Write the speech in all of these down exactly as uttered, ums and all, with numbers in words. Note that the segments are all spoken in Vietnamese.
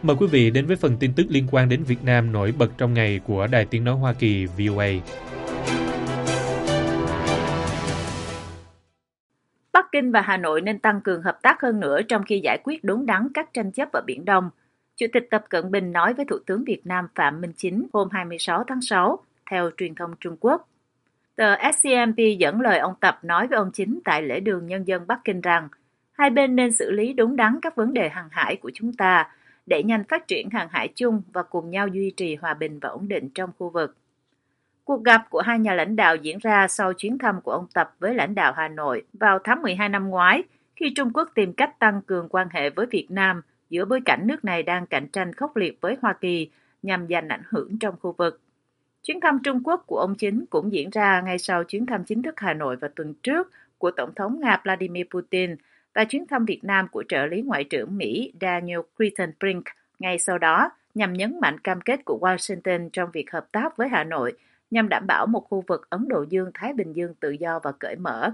Mời quý vị đến với phần tin tức liên quan đến Việt Nam nổi bật trong ngày của Đài Tiếng Nói Hoa Kỳ vê o a. Bắc Kinh và Hà Nội nên tăng cường hợp tác hơn nữa trong khi giải quyết đúng đắn các tranh chấp ở Biển Đông. Chủ tịch Tập Cận Bình nói với Thủ tướng Việt Nam Phạm Minh Chính hôm hai mươi sáu tháng sáu, theo truyền thông Trung Quốc. Tờ ét xê em pê dẫn lời ông Tập nói với ông Chính tại lễ đường nhân dân Bắc Kinh rằng hai bên nên xử lý đúng đắn các vấn đề hàng hải của chúng ta, đẩy nhanh phát triển hàng hải chung và cùng nhau duy trì hòa bình và ổn định trong khu vực. Cuộc gặp của hai nhà lãnh đạo diễn ra sau chuyến thăm của ông Tập với lãnh đạo Hà Nội vào tháng mười hai năm ngoái, khi Trung Quốc tìm cách tăng cường quan hệ với Việt Nam giữa bối cảnh nước này đang cạnh tranh khốc liệt với Hoa Kỳ nhằm giành ảnh hưởng trong khu vực. Chuyến thăm Trung Quốc của ông Chính cũng diễn ra ngay sau chuyến thăm chính thức Hà Nội vào tuần trước của Tổng thống Nga Vladimir Putin và chuyến thăm Việt Nam của trợ lý Ngoại trưởng Mỹ Daniel Kritenbrink ngay sau đó, nhằm nhấn mạnh cam kết của Washington trong việc hợp tác với Hà Nội nhằm đảm bảo một khu vực Ấn Độ Dương-Thái Bình Dương tự do và cởi mở.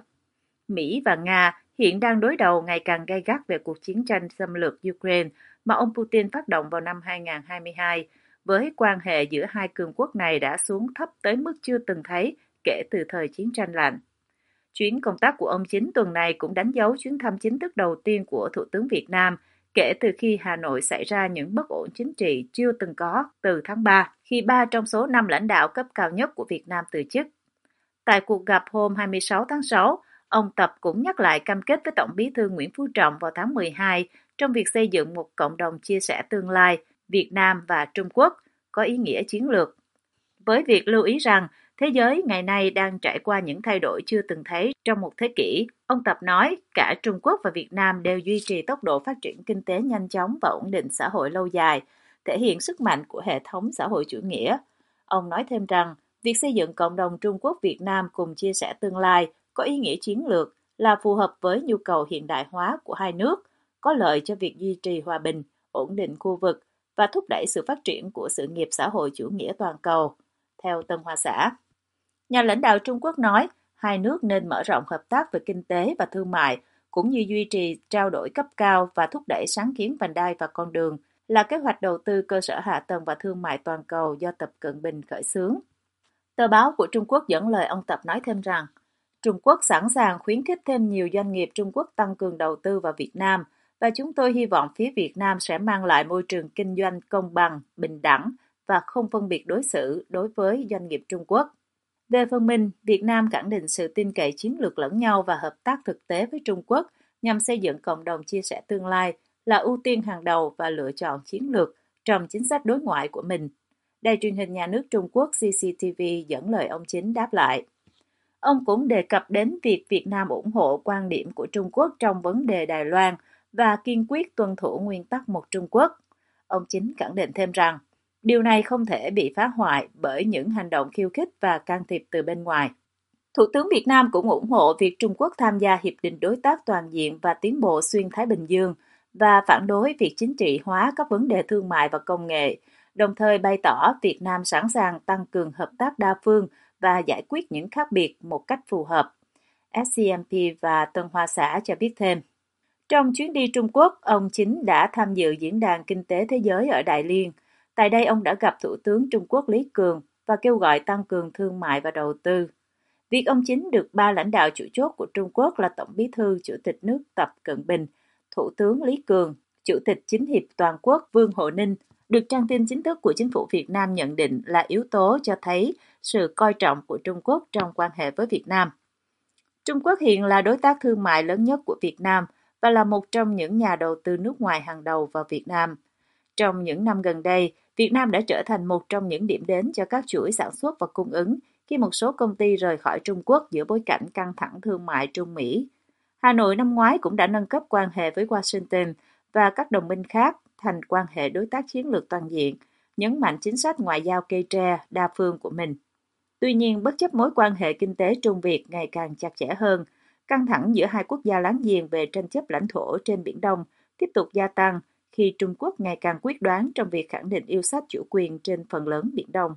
Mỹ và Nga hiện đang đối đầu ngày càng gay gắt về cuộc chiến tranh xâm lược Ukraine mà ông Putin phát động vào năm hai không hai hai, với quan hệ giữa hai cường quốc này đã xuống thấp tới mức chưa từng thấy kể từ thời chiến tranh lạnh. Chuyến công tác của ông Chính tuần này cũng đánh dấu chuyến thăm chính thức đầu tiên của Thủ tướng Việt Nam kể từ khi Hà Nội xảy ra những bất ổn chính trị chưa từng có từ tháng ba, khi ba trong số năm lãnh đạo cấp cao nhất của Việt Nam từ chức. Tại cuộc gặp hôm hai mươi sáu tháng sáu, ông Tập cũng nhắc lại cam kết với Tổng bí thư Nguyễn Phú Trọng vào tháng mười hai trong việc xây dựng một cộng đồng chia sẻ tương lai Việt Nam và Trung Quốc có ý nghĩa chiến lược. Với việc lưu ý rằng thế giới ngày nay đang trải qua những thay đổi chưa từng thấy trong một thế kỷ, ông Tập nói cả Trung Quốc và Việt Nam đều duy trì tốc độ phát triển kinh tế nhanh chóng và ổn định xã hội lâu dài, thể hiện sức mạnh của hệ thống xã hội chủ nghĩa. Ông nói thêm rằng, việc xây dựng cộng đồng Trung Quốc-Việt Nam cùng chia sẻ tương lai có ý nghĩa chiến lược là phù hợp với nhu cầu hiện đại hóa của hai nước, có lợi cho việc duy trì hòa bình, ổn định khu vực và thúc đẩy sự phát triển của sự nghiệp xã hội chủ nghĩa toàn cầu. Theo Tân Hoa Xã, nhà lãnh đạo Trung Quốc nói hai nước nên mở rộng hợp tác về kinh tế và thương mại, cũng như duy trì trao đổi cấp cao và thúc đẩy sáng kiến vành đai và con đường, là kế hoạch đầu tư cơ sở hạ tầng và thương mại toàn cầu do Tập Cận Bình khởi xướng. Tờ báo của Trung Quốc dẫn lời ông Tập nói thêm rằng, Trung Quốc sẵn sàng khuyến khích thêm nhiều doanh nghiệp Trung Quốc tăng cường đầu tư vào Việt Nam, và chúng tôi hy vọng phía Việt Nam sẽ mang lại môi trường kinh doanh công bằng, bình đẳng và không phân biệt đối xử đối với doanh nghiệp Trung Quốc. Về phần mình, Việt Nam khẳng định sự tin cậy chiến lược lẫn nhau và hợp tác thực tế với Trung Quốc nhằm xây dựng cộng đồng chia sẻ tương lai là ưu tiên hàng đầu và lựa chọn chiến lược trong chính sách đối ngoại của mình. Đài truyền hình nhà nước Trung Quốc xê xê tê vê dẫn lời ông Chính đáp lại. Ông cũng đề cập đến việc Việt Nam ủng hộ quan điểm của Trung Quốc trong vấn đề Đài Loan và kiên quyết tuân thủ nguyên tắc một Trung Quốc. Ông Chính khẳng định thêm rằng, điều này không thể bị phá hoại bởi những hành động khiêu khích và can thiệp từ bên ngoài. Thủ tướng Việt Nam cũng ủng hộ việc Trung Quốc tham gia Hiệp định Đối tác Toàn diện và Tiến bộ Xuyên Thái Bình Dương và phản đối việc chính trị hóa các vấn đề thương mại và công nghệ, đồng thời bày tỏ Việt Nam sẵn sàng tăng cường hợp tác đa phương và giải quyết những khác biệt một cách phù hợp. ét xê em pê và Tân Hoa Xã cho biết thêm. Trong chuyến đi Trung Quốc, ông Chính đã tham dự Diễn đàn Kinh tế Thế giới ở Đại Liên. Tại đây, ông đã gặp Thủ tướng Trung Quốc Lý Cường và kêu gọi tăng cường thương mại và đầu tư. Việc ông Chính được ba lãnh đạo chủ chốt của Trung Quốc là Tổng bí thư Chủ tịch nước Tập Cận Bình, Thủ tướng Lý Cường, Chủ tịch Chính hiệp Toàn quốc Vương Hộ Ninh, được trang tin chính thức của chính phủ Việt Nam nhận định là yếu tố cho thấy sự coi trọng của Trung Quốc trong quan hệ với Việt Nam. Trung Quốc hiện là đối tác thương mại lớn nhất của Việt Nam và là một trong những nhà đầu tư nước ngoài hàng đầu vào Việt Nam. Trong những năm gần đây, Việt Nam đã trở thành một trong những điểm đến cho các chuỗi sản xuất và cung ứng khi một số công ty rời khỏi Trung Quốc giữa bối cảnh căng thẳng thương mại Trung Mỹ. Hà Nội năm ngoái cũng đã nâng cấp quan hệ với Washington và các đồng minh khác thành quan hệ đối tác chiến lược toàn diện, nhấn mạnh chính sách ngoại giao cây tre đa phương của mình. Tuy nhiên, bất chấp mối quan hệ kinh tế Trung Việt ngày càng chặt chẽ hơn, căng thẳng giữa hai quốc gia láng giềng về tranh chấp lãnh thổ trên Biển Đông tiếp tục gia tăng khi Trung Quốc ngày càng quyết đoán trong việc khẳng định yêu sách chủ quyền trên phần lớn Biển Đông.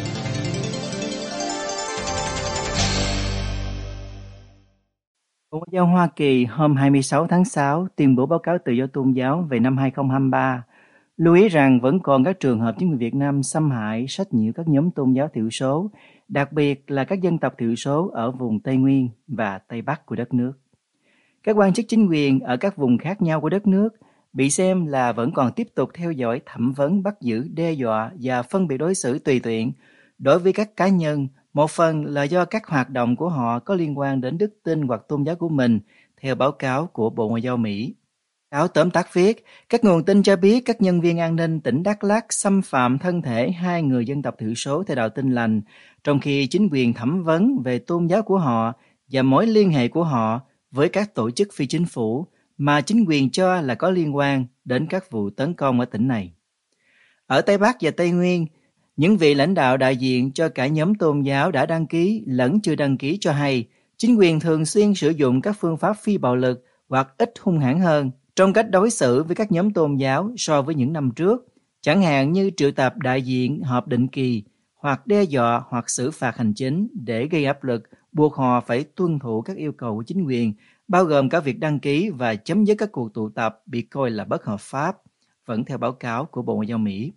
Bộ Ngoại giao Hoa Kỳ hôm hai mươi sáu tháng sáu tuyên bố báo cáo tự do tôn giáo về năm hai không hai ba, Lưu ý rằng vẫn còn các trường hợp chính quyền Việt Nam xâm hại, sách nhiễu các nhóm tôn giáo thiểu số, đặc biệt là các dân tộc thiểu số ở vùng Tây Nguyên và Tây Bắc của đất nước. Các quan chức chính quyền ở các vùng khác nhau của đất nước bị xem là vẫn còn tiếp tục theo dõi, thẩm vấn, bắt giữ, đe dọa và phân biệt đối xử tùy tiện đối với các cá nhân, một phần là do các hoạt động của họ có liên quan đến đức tin hoặc tôn giáo của mình, theo báo cáo của Bộ Ngoại giao Mỹ. Báo tóm tắt viết, các nguồn tin cho biết các nhân viên an ninh tỉnh Đắk Lắk xâm phạm thân thể hai người dân tộc thiểu số theo đạo Tin Lành, trong khi chính quyền thẩm vấn về tôn giáo của họ và mối liên hệ của họ với các tổ chức phi chính phủ mà chính quyền cho là có liên quan đến các vụ tấn công ở tỉnh này. Ở Tây Bắc và Tây Nguyên, những vị lãnh đạo đại diện cho cả nhóm tôn giáo đã đăng ký lẫn chưa đăng ký cho hay chính quyền thường xuyên sử dụng các phương pháp phi bạo lực hoặc ít hung hãn hơn trong cách đối xử với các nhóm tôn giáo so với những năm trước, chẳng hạn như triệu tập đại diện họp định kỳ hoặc đe dọa hoặc xử phạt hành chính để gây áp lực, buộc họ phải tuân thủ các yêu cầu của chính quyền, bao gồm cả việc đăng ký và chấm dứt các cuộc tụ tập bị coi là bất hợp pháp, vẫn theo báo cáo của Bộ Ngoại giao Mỹ.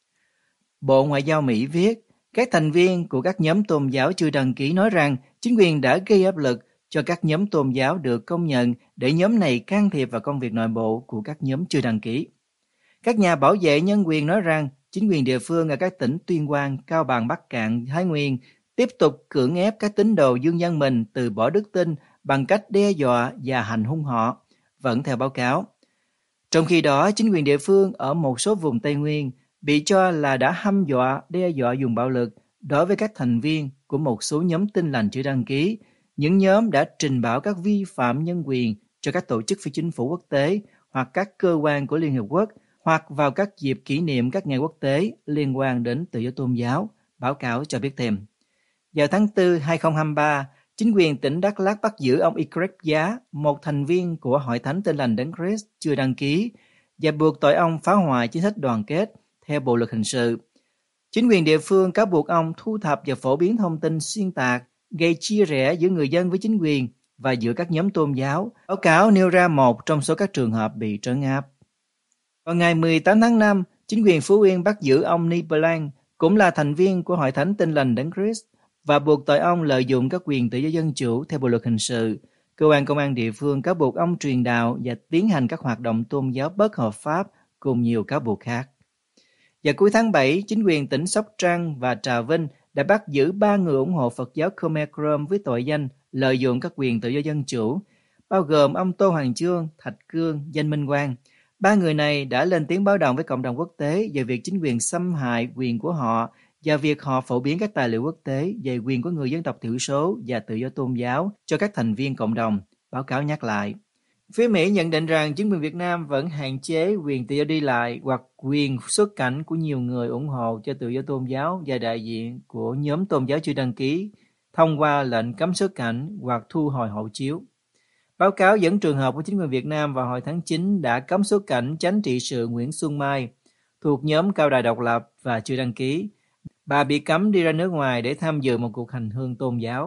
Bộ Ngoại giao Mỹ viết, các thành viên của các nhóm tôn giáo chưa đăng ký nói rằng chính quyền đã gây áp lực cho các nhóm tôn giáo được công nhận để nhóm này can thiệp vào công việc nội bộ của các nhóm chưa đăng ký. Các nhà bảo vệ nhân quyền nói rằng chính quyền địa phương ở các tỉnh Tuyên Quang, Cao Bằng, Bắc Kạn, Thái Nguyên tiếp tục cưỡng ép các tín đồ dương dân mình từ bỏ đức tin bằng cách đe dọa và hành hung họ, vẫn theo báo cáo. Trong khi đó, chính quyền địa phương ở một số vùng Tây Nguyên bị cho là đã hăm dọa, đe dọa dùng bạo lực đối với các thành viên của một số nhóm Tin Lành chưa đăng ký. Những nhóm đã trình báo các vi phạm nhân quyền cho các tổ chức phi chính phủ quốc tế hoặc các cơ quan của Liên Hợp Quốc hoặc vào các dịp kỷ niệm các ngày quốc tế liên quan đến tự do tôn giáo, báo cáo cho biết thêm. Vào tháng tư năm hai không hai ba, chính quyền tỉnh Đắk Lắk bắt giữ ông Ikrek Giá, một thành viên của Hội Thánh Tin Lành Đấng Christ chưa đăng ký, và buộc tội ông phá hoại chính sách đoàn kết theo Bộ luật hình sự. Chính quyền địa phương cáo buộc ông thu thập và phổ biến thông tin xuyên tạc, gây chia rẽ giữa người dân với chính quyền và giữa các nhóm tôn giáo. Báo cáo nêu ra một trong số các trường hợp bị trấn áp. Vào ngày mười tám tháng năm, chính quyền Phú Yên bắt giữ ông Ni Blanc, cũng là thành viên của Hội Thánh Tin Lành Đấng Christ, và buộc tội ông lợi dụng các quyền tự do dân chủ theo Bộ luật hình sự. Cơ quan công an địa phương cáo buộc ông truyền đạo và tiến hành các hoạt động tôn giáo bất hợp pháp cùng nhiều cáo buộc khác. Vào cuối tháng bảy, chính quyền tỉnh Sóc Trăng và Trà Vinh đã bắt giữ ba người ủng hộ Phật giáo Khmer Krom với tội danh lợi dụng các quyền tự do dân chủ, bao gồm ông Tô Hoàng Chương, Thạch Cương, Danh Minh Quang. Ba người này đã lên tiếng báo động với cộng đồng quốc tế về việc chính quyền xâm hại quyền của họ và việc họ phổ biến các tài liệu quốc tế về quyền của người dân tộc thiểu số và tự do tôn giáo cho các thành viên cộng đồng, báo cáo nhắc lại. Phía Mỹ nhận định rằng chính quyền Việt Nam vẫn hạn chế quyền tự do đi lại hoặc quyền xuất cảnh của nhiều người ủng hộ cho tự do tôn giáo và đại diện của nhóm tôn giáo chưa đăng ký thông qua lệnh cấm xuất cảnh hoặc thu hồi hộ chiếu. Báo cáo dẫn trường hợp của chính quyền Việt Nam vào hồi tháng chín đã cấm xuất cảnh chánh trị sự Nguyễn Xuân Mai thuộc nhóm Cao Đài Độc Lập và chưa đăng ký. Bà bị cấm đi ra nước ngoài để tham dự một cuộc hành hương tôn giáo.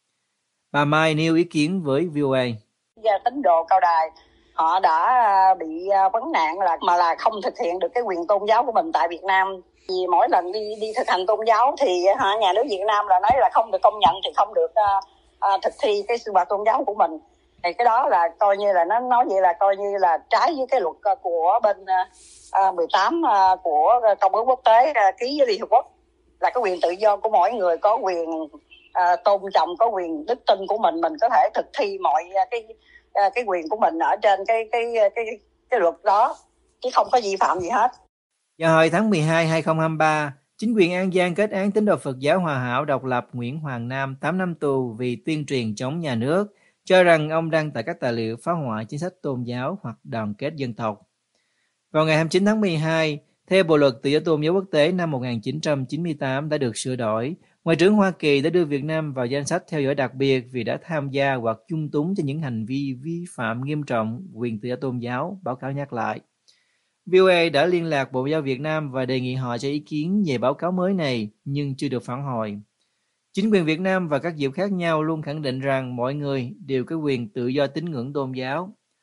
Bà Mai nêu ý kiến với vê o a. Tín đồ Cao Đài họ đã bị vấn nạn là mà là không thực hiện được cái quyền tôn giáo của mình tại Việt Nam. Vì mỗi lần đi đi thực hành tôn giáo thì nhà nước Việt Nam là nói là không được công nhận thì không được uh, uh, thực thi cái sinh hoạt tôn giáo của mình. Thì cái đó là coi như là nó nói vậy là coi như là trái với cái luật của bên uh, mười tám uh, của Công ước quốc tế uh, ký với Liên Hợp Quốc, là cái quyền tự do của mỗi người, có quyền uh, tôn trọng, có quyền đức tin của mình, mình có thể thực thi mọi uh, cái uh, cái quyền của mình ở trên cái cái cái cái, cái luật đó, chứ không có vi phạm gì hết. Vào hồi tháng mười hai năm hai không hai ba, chính quyền An Giang kết án tín đồ Phật giáo Hòa Hảo độc lập Nguyễn Hoàng Nam tám năm tù vì tuyên truyền chống nhà nước, cho rằng ông đăng tải các tài liệu phá hoại chính sách tôn giáo hoặc đoàn kết dân tộc. Vào ngày hai mươi chín tháng mười hai, theo Bộ luật Tự do tôn giáo quốc tế năm một nghìn chín trăm chín mươi tám đã được sửa đổi, Ngoại trưởng Hoa Kỳ đã đưa Việt Nam vào danh sách theo dõi đặc biệt vì đã tham gia hoặc dung túng cho những hành vi vi phạm nghiêm trọng quyền tự do tôn giáo, báo cáo nhắc lại. vê o a đã liên lạc Bộ Ngoại giao Việt Nam và đề nghị họ cho ý kiến về báo cáo mới này, nhưng chưa được phản hồi. Chính quyền Việt Nam và các dịp khác nhau luôn khẳng định rằng mọi người đều có quyền tự do tín ngưỡng tôn giáo.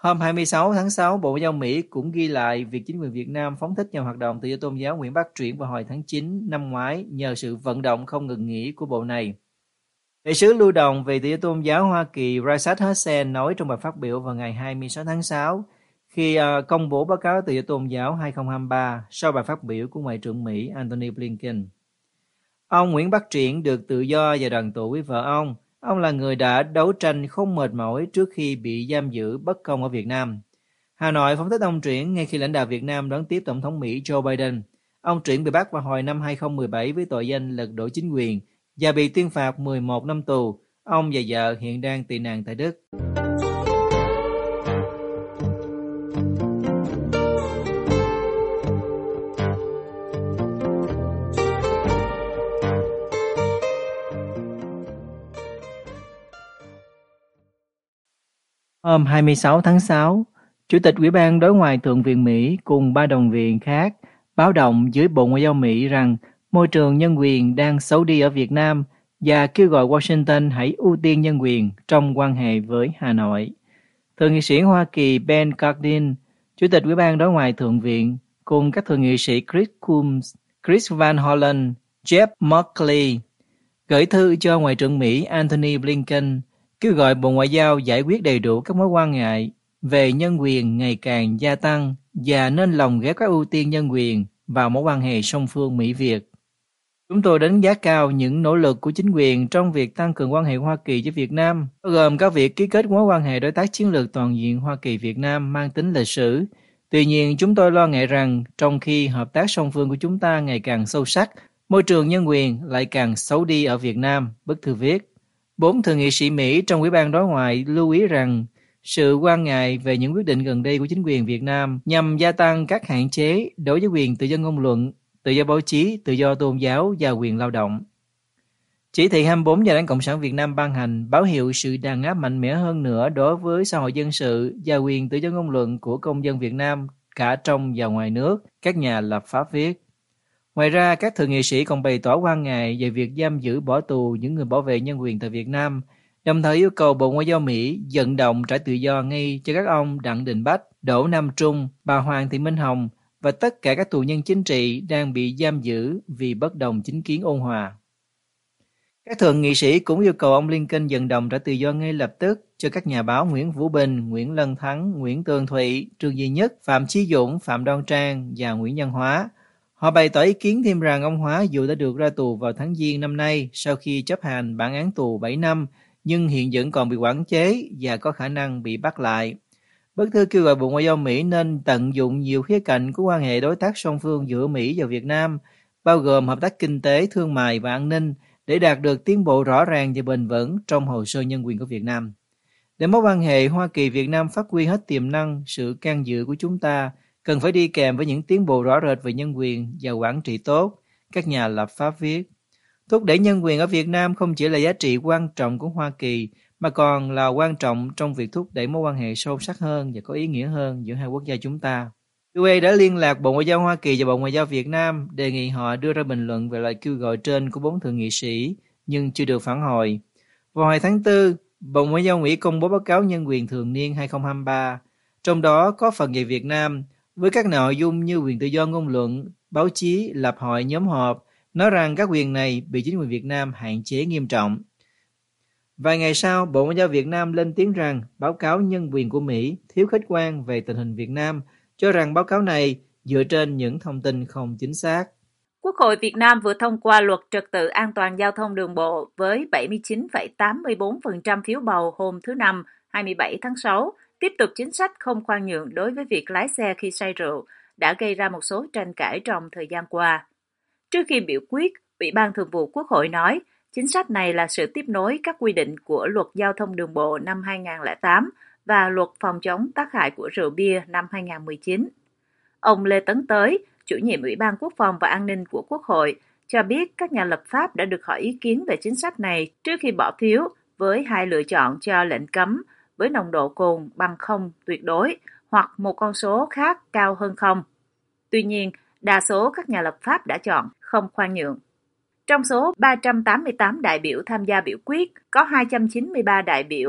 Hôm hai mươi sáu tháng sáu, Bộ Ngoại giao Mỹ cũng ghi lại việc chính quyền Việt Nam phóng thích nhà hoạt động tự do tôn giáo Nguyễn Bắc Truyển vào hồi tháng chín năm ngoái nhờ sự vận động không ngừng nghỉ của bộ này. Đại sứ lưu động về tự do tôn giáo Hoa Kỳ Rashad Hussain nói trong bài phát biểu vào ngày hai mươi sáu tháng sáu khi uh, công bố báo cáo tự do tôn giáo hai không hai ba sau bài phát biểu của Ngoại trưởng Mỹ Antony Blinken. Ông Nguyễn Bắc Truyển được tự do và đoàn tụ với vợ ông. Ông là người đã đấu tranh không mệt mỏi trước khi bị giam giữ bất công ở Việt Nam. Hà Nội phóng thích ông Truyển ngay khi lãnh đạo Việt Nam đón tiếp Tổng thống Mỹ Joe Biden. Ông Truyển bị bắt vào hồi năm hai không một bảy với tội danh lật đổ chính quyền và bị tuyên phạt mười một năm tù. Ông và vợ hiện đang tị nạn tại Đức. Hôm hai mươi sáu tháng sáu, Chủ tịch Ủy ban Đối ngoại Thượng viện Mỹ cùng ba đồng viện khác báo động dưới Bộ Ngoại giao Mỹ rằng môi trường nhân quyền đang xấu đi ở Việt Nam và kêu gọi Washington hãy ưu tiên nhân quyền trong quan hệ với Hà Nội. Thượng nghị sĩ Hoa Kỳ Ben Cardin, Chủ tịch Ủy ban Đối ngoại Thượng viện, cùng các thượng nghị sĩ Chris Coons, Chris Van Hollen, Jeff Merkley gửi thư cho Ngoại trưởng Mỹ Antony Blinken kêu gọi Bộ Ngoại giao giải quyết đầy đủ các mối quan ngại về nhân quyền ngày càng gia tăng và nên lồng ghép các ưu tiên nhân quyền vào mối quan hệ song phương Mỹ-Việt. Chúng tôi đánh giá cao những nỗ lực của chính quyền trong việc tăng cường quan hệ Hoa Kỳ với Việt Nam, bao gồm các việc ký kết mối quan hệ đối tác chiến lược toàn diện Hoa Kỳ-Việt Nam mang tính lịch sử. Tuy nhiên, chúng tôi lo ngại rằng trong khi hợp tác song phương của chúng ta ngày càng sâu sắc, môi trường nhân quyền lại càng xấu đi ở Việt Nam, bức thư viết. Bốn thượng nghị sĩ Mỹ trong Ủy ban Đối ngoại lưu ý rằng sự quan ngại về những quyết định gần đây của chính quyền Việt Nam nhằm gia tăng các hạn chế đối với quyền tự do ngôn luận, tự do báo chí, tự do tôn giáo và quyền lao động. Chỉ thị hai mươi bốn do Đảng Cộng sản Việt Nam ban hành báo hiệu sự đàn áp mạnh mẽ hơn nữa đối với xã hội dân sự và quyền tự do ngôn luận của công dân Việt Nam cả trong và ngoài nước, các nhà lập pháp viết. Ngoài ra, các thượng nghị sĩ còn bày tỏ quan ngại về việc giam giữ bỏ tù những người bảo vệ nhân quyền tại Việt Nam, đồng thời yêu cầu Bộ Ngoại giao Mỹ vận động trả tự do ngay cho các ông Đặng Đình Bách, Đỗ Nam Trung, bà Hoàng Thị Minh Hồng và tất cả các tù nhân chính trị đang bị giam giữ vì bất đồng chính kiến ôn hòa. Các thượng nghị sĩ cũng yêu cầu ông Blinken vận động trả tự do ngay lập tức cho các nhà báo Nguyễn Vũ Bình, Nguyễn Lân Thắng, Nguyễn Tường Thụy, Trương Duy Nhất, Phạm Chí Dũng, Phạm Đoan Trang và Nguyễn Văn Hóa. Họ bày tỏ ý kiến thêm rằng ông Hóa dù đã được ra tù vào tháng Giêng năm nay sau khi chấp hành bản án tù bảy năm, nhưng hiện vẫn còn bị quản chế và có khả năng bị bắt lại. Bức thư kêu gọi Bộ Ngoại giao Mỹ nên tận dụng nhiều khía cạnh của quan hệ đối tác song phương giữa Mỹ và Việt Nam, bao gồm hợp tác kinh tế, thương mại và an ninh, để đạt được tiến bộ rõ ràng và bền vững trong hồ sơ nhân quyền của Việt Nam. Để mối quan hệ Hoa Kỳ-Việt Nam phát huy hết tiềm năng, sự can dự của chúng ta cần phải đi kèm với những tiến bộ rõ rệt về nhân quyền và quản trị tốt, các nhà lập pháp viết. Thúc đẩy nhân quyền ở Việt Nam không chỉ là giá trị quan trọng của Hoa Kỳ, mà còn là quan trọng trong việc thúc đẩy mối quan hệ sâu sắc hơn và có ý nghĩa hơn giữa hai quốc gia chúng ta. u a đã liên lạc Bộ Ngoại giao Hoa Kỳ và Bộ Ngoại giao Việt Nam đề nghị họ đưa ra bình luận về lời kêu gọi trên của bốn thượng nghị sĩ, nhưng chưa được phản hồi. Vào hồi tháng tư, Bộ Ngoại giao Mỹ công bố báo cáo nhân quyền thường niên hai không hai ba, trong đó có phần về Việt Nam, với các nội dung như quyền tự do ngôn luận, báo chí, lập hội, nhóm họp, nói rằng các quyền này bị chính quyền Việt Nam hạn chế nghiêm trọng. Vài ngày sau, Bộ Ngoại giao Việt Nam lên tiếng rằng báo cáo nhân quyền của Mỹ thiếu khách quan về tình hình Việt Nam, cho rằng báo cáo này dựa trên những thông tin không chính xác. Quốc hội Việt Nam vừa thông qua luật trật tự an toàn giao thông đường bộ với bảy mươi chín phẩy tám mươi bốn phần trăm phiếu bầu hôm thứ Năm, hai mươi bảy tháng sáu, tiếp tục chính sách không khoan nhượng đối với việc lái xe khi say rượu, đã gây ra một số tranh cãi trong thời gian qua. Trước khi biểu quyết, Ủy ban Thường vụ Quốc hội nói, chính sách này là sự tiếp nối các quy định của Luật Giao thông Đường bộ năm hai không không tám và Luật Phòng chống tác hại của rượu bia năm hai không một chín. Ông Lê Tấn Tới, chủ nhiệm Ủy ban Quốc phòng và An ninh của Quốc hội, cho biết các nhà lập pháp đã được hỏi ý kiến về chính sách này trước khi bỏ phiếu với hai lựa chọn cho lệnh cấm với nồng độ cồn bằng không tuyệt đối hoặc một con số khác cao hơn không. Tuy nhiên, đa số các nhà lập pháp đã chọn không khoan nhượng. Trong số ba trăm tám mươi tám đại biểu tham gia biểu quyết, có hai trăm chín mươi ba đại biểu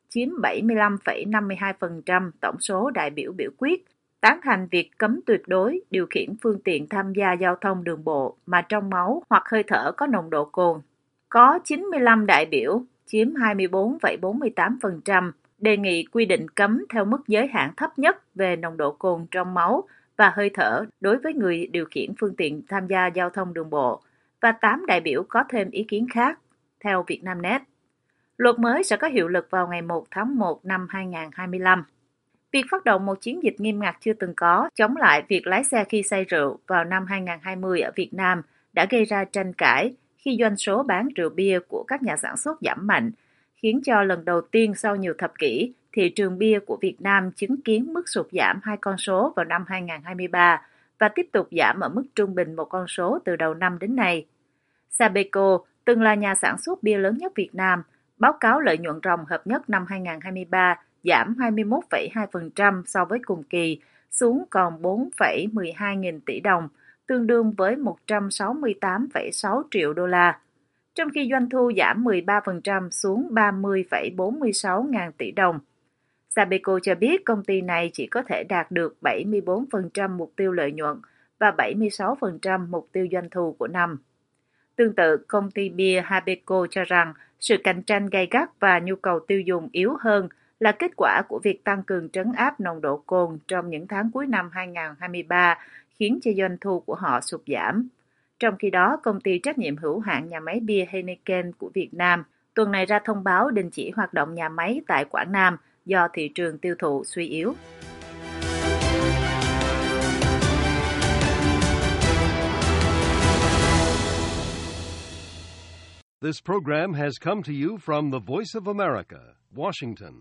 chiếm bảy mươi lăm phẩy năm mươi hai phần trăm tổng số đại biểu biểu quyết, tán thành việc cấm tuyệt đối điều khiển phương tiện tham gia giao thông đường bộ mà trong máu hoặc hơi thở có nồng độ cồn. Có chín mươi lăm đại biểu, chiếm hai mươi bốn phẩy bốn mươi tám phần trăm, đề nghị quy định cấm theo mức giới hạn thấp nhất về nồng độ cồn trong máu và hơi thở đối với người điều khiển phương tiện tham gia giao thông đường bộ, và tám đại biểu có thêm ý kiến khác, theo Vietnamnet. Luật mới sẽ có hiệu lực vào ngày một tháng một năm hai nghìn không trăm hai mươi lăm. Việc phát động một chiến dịch nghiêm ngặt chưa từng có chống lại việc lái xe khi say rượu vào năm hai nghìn không trăm hai mươi ở Việt Nam đã gây ra tranh cãi khi doanh số bán rượu bia của các nhà sản xuất giảm mạnh, khiến cho lần đầu tiên sau nhiều thập kỷ, thị trường bia của Việt Nam chứng kiến mức sụt giảm hai con số vào năm hai nghìn không trăm hai mươi ba và tiếp tục giảm ở mức trung bình một con số từ đầu năm đến nay. Sabeco, từng là nhà sản xuất bia lớn nhất Việt Nam, báo cáo lợi nhuận ròng hợp nhất năm hai nghìn không trăm hai mươi ba giảm hai mươi mốt phẩy hai phần trăm so với cùng kỳ, xuống còn bốn phẩy mười hai nghìn tỷ đồng, tương đương với một trăm sáu mươi tám phẩy sáu triệu đô la. Trong khi doanh thu giảm mười ba phần trăm xuống ba mươi phẩy bốn mươi sáu ngàn tỷ đồng. Sabeco cho biết công ty này chỉ có thể đạt được bảy mươi bốn phần trăm mục tiêu lợi nhuận và bảy mươi sáu phần trăm mục tiêu doanh thu của năm. Tương tự, công ty bia Habeco cho rằng sự cạnh tranh gay gắt và nhu cầu tiêu dùng yếu hơn là kết quả của việc tăng cường trấn áp nồng độ cồn trong những tháng cuối năm hai nghìn không trăm hai mươi ba, khiến cho doanh thu của họ sụt giảm. Trong khi đó, công ty trách nhiệm hữu hạn nhà máy bia Heineken của Việt Nam tuần này ra thông báo đình chỉ hoạt động nhà máy tại Quảng Nam do thị trường tiêu thụ suy yếu. This program has come to you from the Voice of America, Washington.